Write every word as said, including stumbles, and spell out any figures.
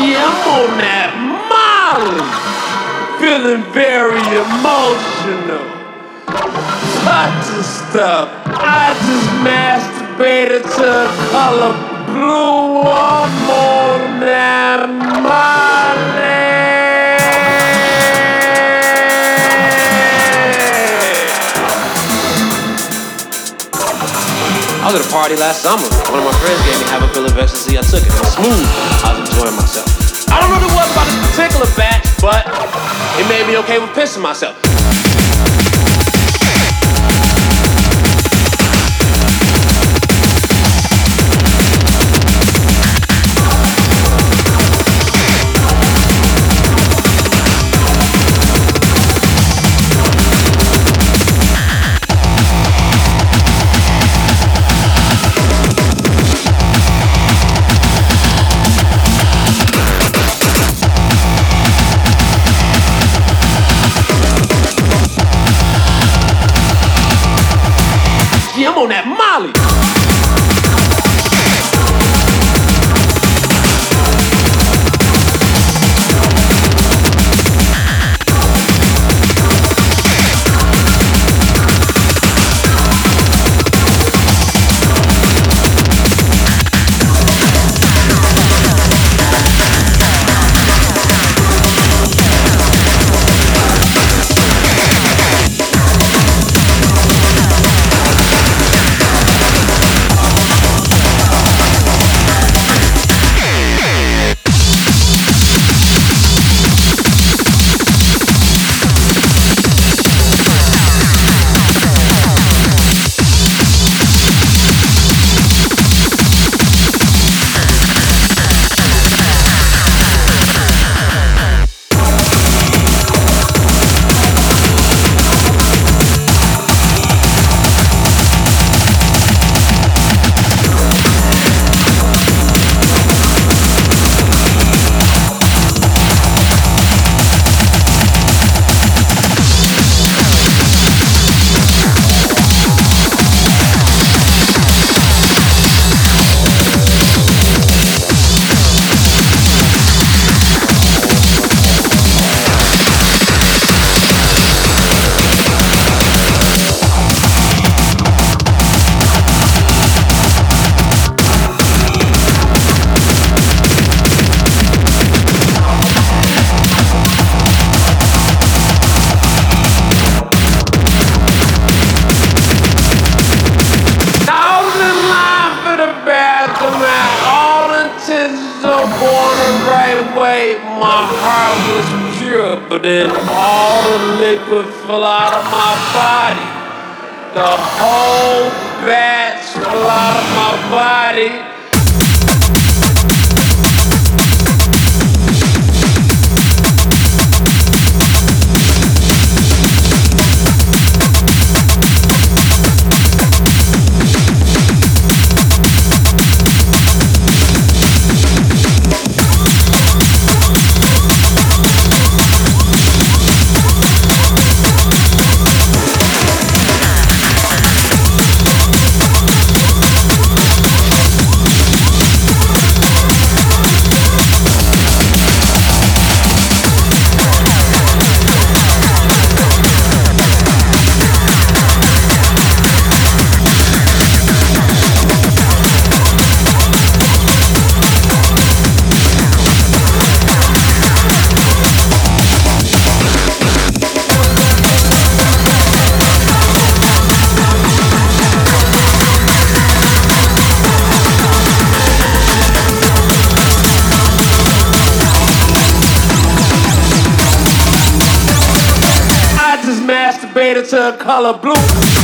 Yeah, I'm on that Molly. Feeling very emotional. Touch of stuff. I just masturbated to the color blue. I'm on that Molly. I was at a party last summer. One of my friends gave me half a pill of ecstasy. I took it. It was smooth. I was enjoying myself. I don't know what it was about this particular batch, but it made me okay with pissing myself. I'm on that Molly. My heart was pure, but then all the liquid fell out of my body. The whole batch fell out of my body. Masturbated to a color blue.